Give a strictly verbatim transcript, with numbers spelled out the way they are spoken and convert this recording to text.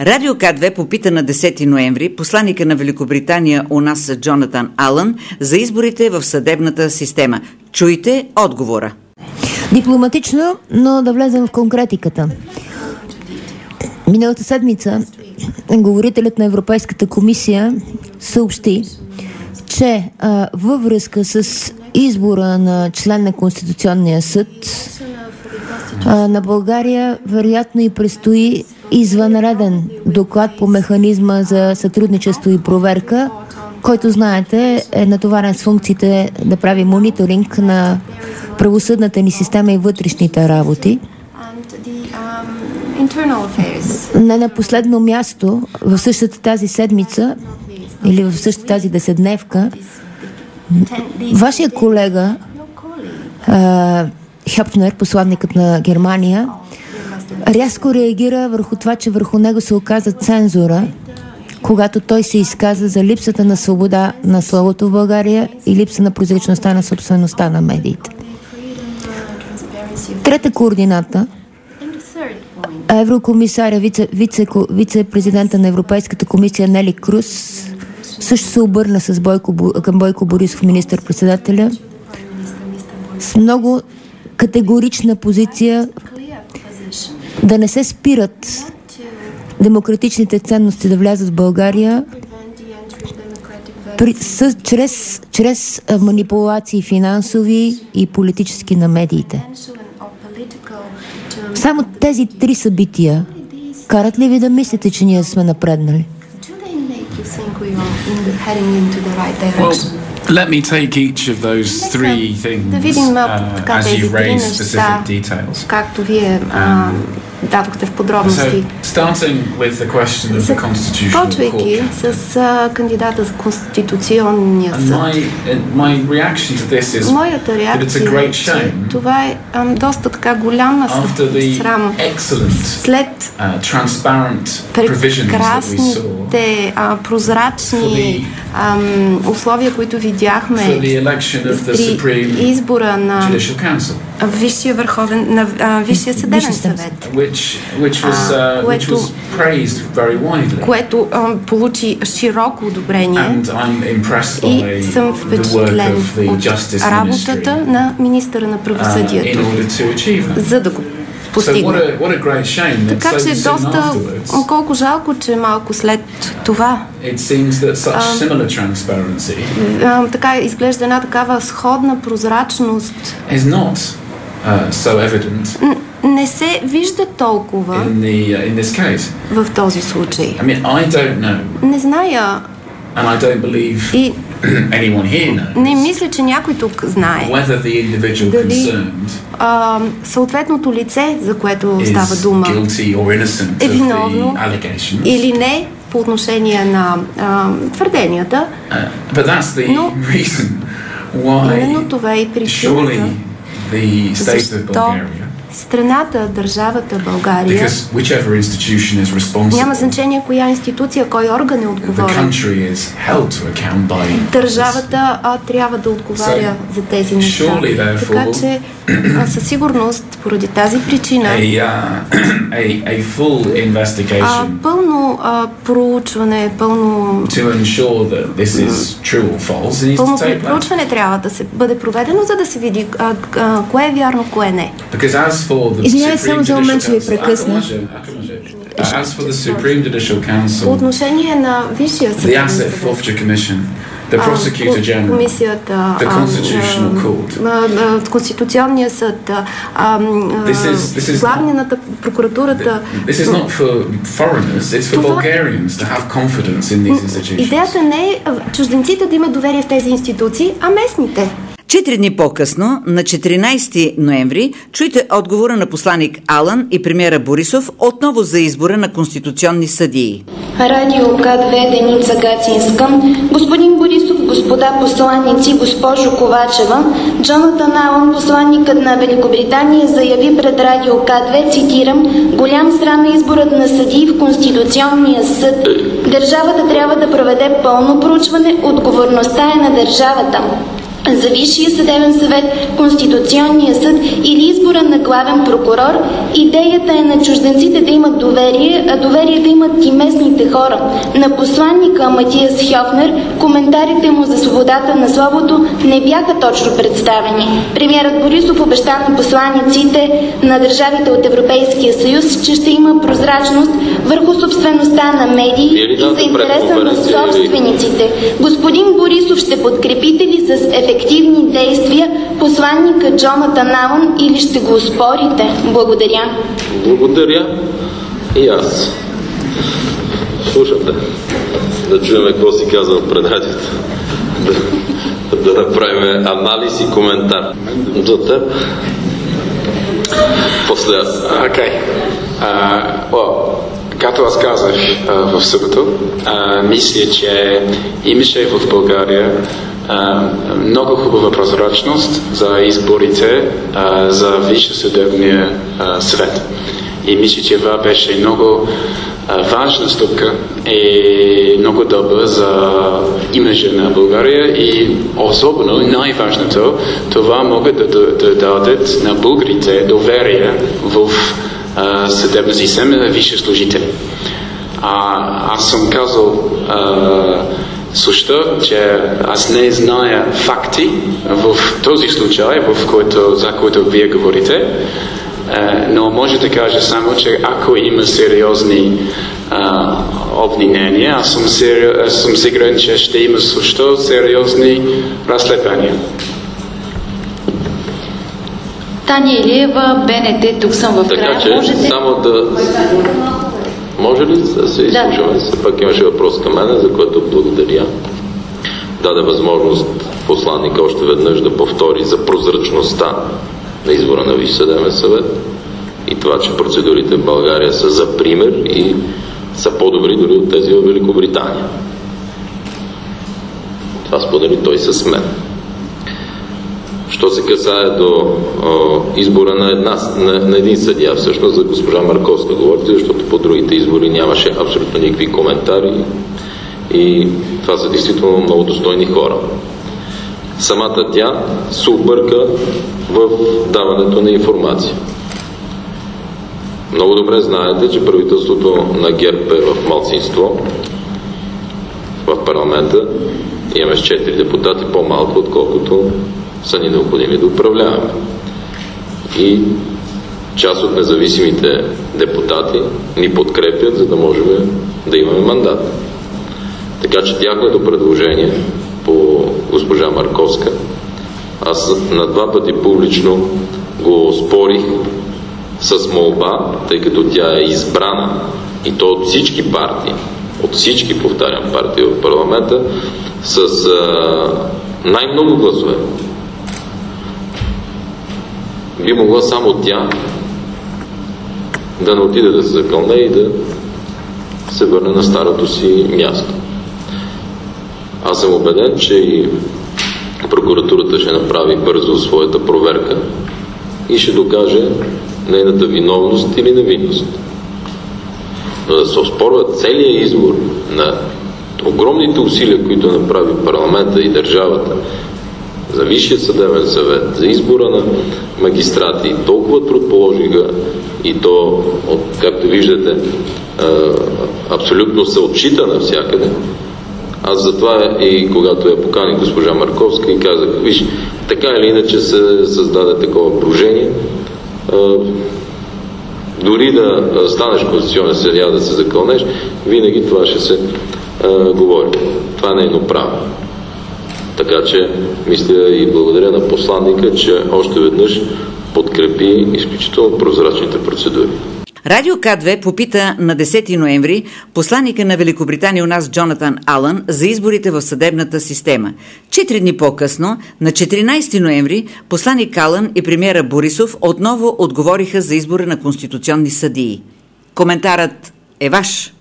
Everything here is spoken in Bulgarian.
Радио К две попита на десети ноември посланика на Великобритания у нас Джонатан Алън за изборите в съдебната система. Чуйте отговора. Дипломатично, но да влезем в конкретиката. Миналата седмица говорителят на Европейската комисия съобщи, че а, във връзка с избора на член на Конституционния съд а, на България вероятно и предстои извънреден доклад по механизма за сътрудничество и проверка, който, знаете, е натоварен с функциите да прави мониторинг на правосъдната ни система и вътрешните работи. Не на последно място, в същата тази седмица или в същата тази деседневка, вашия колега а, Хепнер, посланникът на Германия, рязко реагира върху това, че върху него се оказа цензура, когато той се изказа за липсата на свобода на словото в България и липса на прозрачността на собствеността на медиите. Трета координата, еврокомисаря, вице, вице, вице-президента на Европейската комисия Нели Круз също се обърна с Бойко, към Бойко Борисов, министър-председателя, с много категорична позиция да не се спират демократичните ценности да влязат в България при, с, чрез, чрез манипулации финансови и политически на медиите. Само тези три събития карат ли ви да мислите, че ние сме напреднали? Let me take each of those three things uh, as you raise specific details. Както вие а, дадохте в подробности. So, starting with the question of the Constitutional Court. Почвайки с а, кандидата за Конституционния съд. My, my reaction to this is Моята реакция е, че това е а, доста така голяма срам. След прекрасните а, прозрачни а, условия, които видяхме при избора на Висшия върховен, на а, Висшия съдебен съвет, which, which was, uh, което, which was praised very widely. което а, получи широко одобрение. And I'm impressed by и съм впечатлен от работата на министъра на правосъдието, uh, in order to achieve that. За да го постигне. So what a, what a great shame. Така че доста, колко жалко, че малко след това it seems that such similar transparency а, така изглежда една такава сходна прозрачност is not uh, so evident. Не се вижда толкова in the, uh, in this case. В този случай. I mean, I don't know. Не зная. And I don't believe и anyone here knows. Не мисля, че някой тук знае. Whether the individual дали concerned а, съответното лице, за което става дума, е виновно или не по отношение на а, твърденията. Uh, but that's the но reason why именно това е и причината, защо страната, държавата България, няма значение коя институция, кой орган е отговорен. Държавата а, трябва да отговаря so, за тези неща. Така че а, със сигурност, поради тази причина, a, uh, a, a full а, пълно а, проучване, пълно пълно проучване трябва да се бъде проведено, за да се види а, а, кое е вярно, кое не. Извинявай само за момент, че ви прекъсна. По отношение на Висшия съдебен съвет, the prosecutor general, комисията, the constitutional court, Конституционния съд, главната прокуратурата. This is not for foreigners, it's for Bulgarians to have confidence in these institutions. Идеята не е чужденците да имат доверие в тези институции, а местните. Четири дни по-късно, на четиринайсети ноември, чуйте отговора на посланик Алън и премиера Борисов отново за избора на конституционни съдии. Радио К две, Деница Гацинска. Господин Борисов, господа посланици, госпожо Ковачева, Джонатан Алън, посланникът на Великобритания, заяви пред Радио К две, цитирам: "Голям срам е изборът на съдии в Конституционния съд. Държавата трябва да проведе пълно проучване, отговорността е на държавата." за Висшия съдебен съвет, Конституционния съд или избора на главен прокурор, идеята е на чужденците да имат доверие, а доверие да имат и местните хора. На посланника Матиас Хьофнер коментарите му за свободата на словото не бяха точно представени. Премиерът Борисов обеща на посланиците на държавите от Европейския съюз, че ще има прозрачност върху собствеността на медии и за интереса на собствениците. Господин Борисов, ще подкрепите ли с ефективни действия посланника Джонатан Алън или ще го оспорите? Благодаря. Благодаря и аз. Слушате, да чуем какво си казва пред радиото. Да, да направим анализ и коментар. За теб. После аз. Окей. Okay. Uh, well, както аз казах uh, в събота, uh, мисля, че имаше в България uh, много хубава прозрачност за изборите uh, за Висше съдебния uh, съвет. И мисля, че това беше много uh, важна стъпка и много добра за имиджа на България и особено най-важното, това могат да, да, да дадат на българите доверие в Uh, съдебна система на висши служители. А, аз съм казал uh, също, че аз не зная факти в този случай, в който, за който вие говорите, uh, но може да кажа само, че ако има сериозни uh, обвинения, аз съм, сери... аз съм сигурен, че ще има също сериозни разследвания. Таня Илиева, БНТ, тук съм в края. Така че, можете... само да... Може ли да се изслушаме? Да. Все пак имаше въпрос към мен, за което благодаря. Даде възможност посланника още веднъж да повтори за прозрачността на избора на Висш съдебен съвет и това, че процедурите в България са за пример и са по-добри дори от тези в Великобритания. Това сподели той с мен. Що се касае до о, избора на, една, на, на един съдия, всъщност за госпожа Марковска говорите, защото по другите избори нямаше абсолютно никакви коментари и това са действително много достойни хора. Самата тя се обърка в даването на информация. Много добре знаете, че правителството на ГЕРБ е в малцинство в парламента. Имаме с четири депутати по-малко, отколкото са ни необходими да управляваме. И част от независимите депутати ни подкрепят, за да можем да имаме мандат. Така че тяхното предложение по госпожа Марковска, аз на два пъти публично го спорих с молба, тъй като тя е избрана и то от всички партии, от всички, повтарям, партии в парламента, с а, най-много гласове. Би могла само тя да не отиде да се закълне и да се върне на старото си място. Аз съм убеден, че и прокуратурата ще направи бързо своята проверка и ще докаже нейната виновност или невинност. Но да се оспорва целият избор на огромните усилия, които направи парламента и държавата за Висшия съдебен съвет, за избора на магистрати, толкова труд положиха и то, както виждате, абсолютно се отчита навсякъде. Аз затова и когато я поканих госпожа Марковска и казах, виж, така или иначе се създаде такова положение, дори да станеш конституционен съдия, да се закълнеш, винаги това ще се а, говори. Това е нейно право. Така че, мисля и благодаря на посланника, че още веднъж подкрепи изключително прозрачните процедури. Радио К две попита на десети ноември посланника на Великобритания у нас Джонатан Алън за изборите в съдебната система. Четири дни по-късно, на четиринайсети ноември, посланик Алън и премиера Борисов отново отговориха за избора на конституционни съдии. Коментарът е ваш.